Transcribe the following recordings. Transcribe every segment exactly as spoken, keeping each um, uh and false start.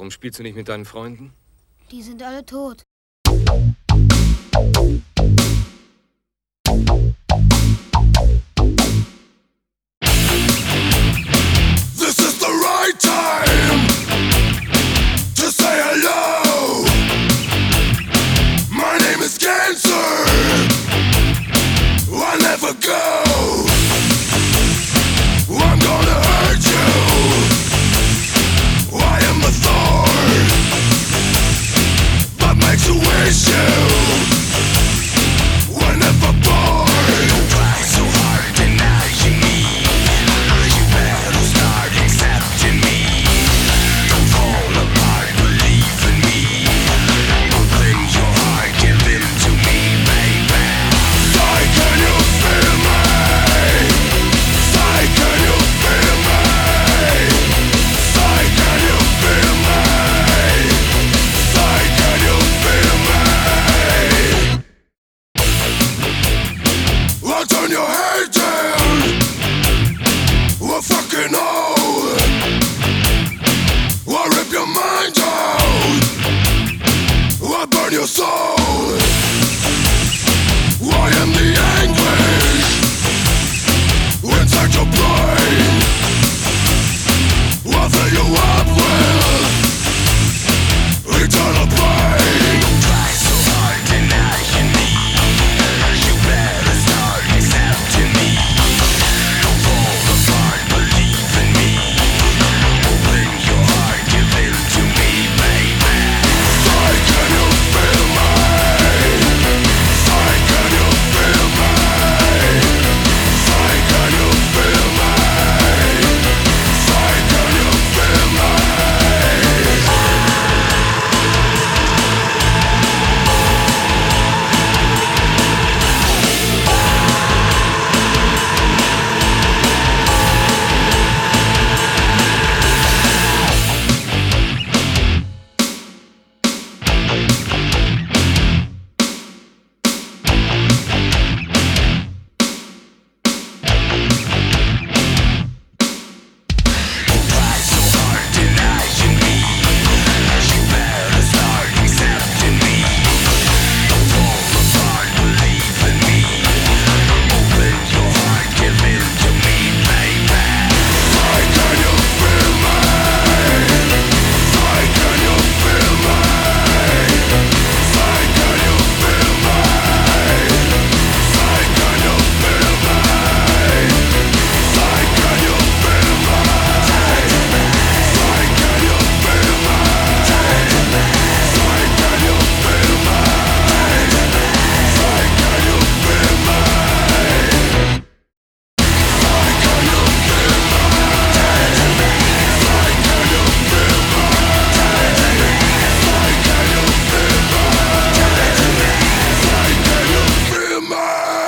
Warum spielst du nicht mit deinen Freunden? Die sind alle tot. This is the right time to say hello. My name is Cancer. I never go. I'm gonna hurt you. I am a thorn that makes you wish you were never born. Don't try so hard denying me. You better start accepting me. Don't fall apart, believe in me. Open your heart, give in to me, baby. Say, can you feel me? Say, can you feel me? Say, can you feel me? Say, can you feel me? I'll turn your head down. We're fucking old. I'll rip your mind out. I'll burn your soul. I am the anguish inside your brain. I'll fill you up with eternal pain. Don't try so hard denying me. You better start accepting me. Don't fall apart, believe in me. Open your heart, give in to me, baby. Say, can you feel me? Say, can you feel me? Say, can you feel me? Say, can you feel me? Don't try so hard denying me. You better start accepting me. Don't fall apart, believe in me. Open your heart, give in to me, baby. Say, can you feel me? Say, can you feel me? Say, can you feel me? Say, can you feel me? Say, can you feel me? Say, can you feel me? Say, can you feel me? Say, can you feel me? Say, can you feel me? Say, can you feel me? Say, can you feel me? Say, can you feel me?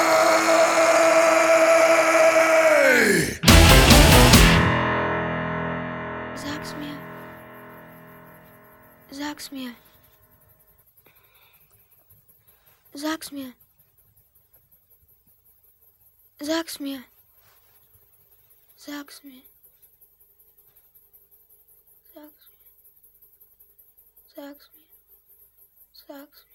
Sag's mir. Sag's mir. Sag's mir. Sag's mir. Sag's mir. Sag's mir. Sag's mir. Sag's mir.